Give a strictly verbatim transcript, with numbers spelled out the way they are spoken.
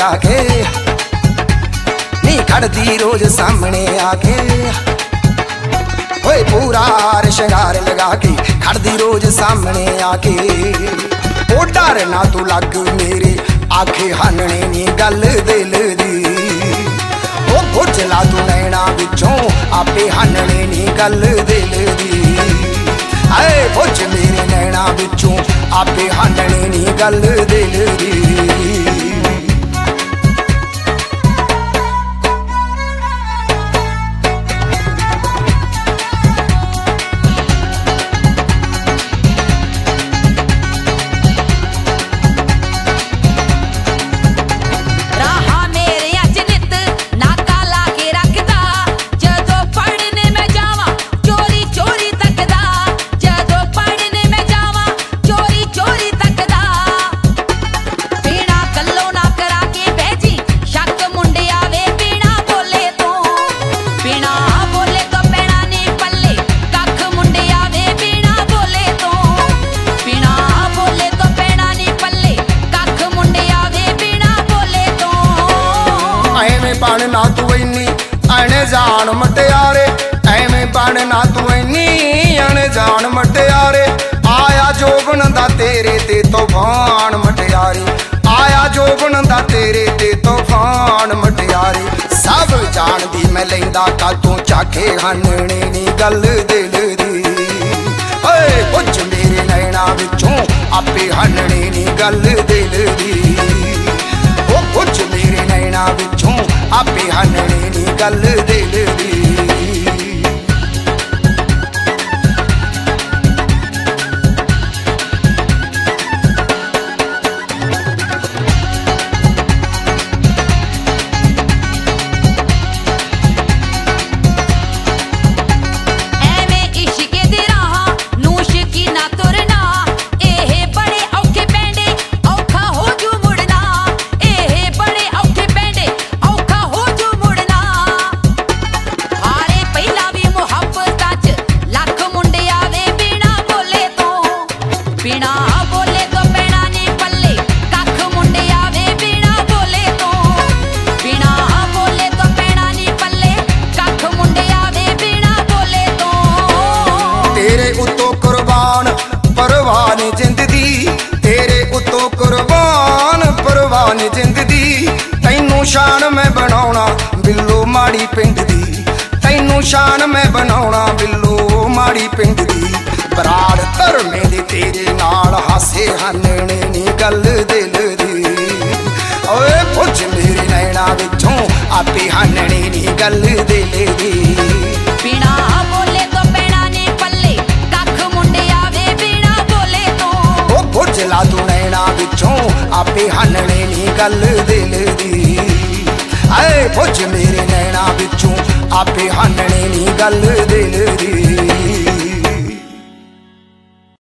लगा के नी खड़दी रोज सामने आके ओए पूरा श्रृंगार लगा के खड़दी रोज सामने आके ओ डर ना तू लग मेरे आखे हानने नी गल दिल दी ओ बुझला तू नैना विचों आपे हानने नी गल दिल दी आए बुझ मेरे नैना विचों आपे हानने नी गल दिल दी बन ना तू इन्नी अनजान मटियारे एवें बन ना तू इन्नी अनजान मटियारे आया जोबन दा तेरे ते तूफान मटियारे आया जोबन दा तेरे ते तूफान मटियारे सब जानदी मैं लैंदा का तू चाखे हानने नी गल दिल दी ओए पुछ मेरे नैना विचों आपे हानने नी गल दिल दी ओ पुछ मेरे नैना विचों आपे हानने नी गल दिल दी परवान जिंद दी तेरे उतो कुर्बान परवान जिंद दी तैनू शान मैं बनाउणा बिल्लो माड़ी पिंड दी तैनू शान मैं बनाउणा बिल्लो माड़ी पिंड दी बराड़ धर्मे दे तेरे नाल हासे हानने नी गल दिल दी ओए पुछ मेरे नैना विचों आपे हानने नी गल दिल दी बिना बोले तो पैणा नी पल्ले कख मुंडे आवे बिना बोले तो ओ बुझला तू नैना विचों आपे हानने नी गल दिल दी आए बुझ मेरे नैना विचों आपे हानने नी गल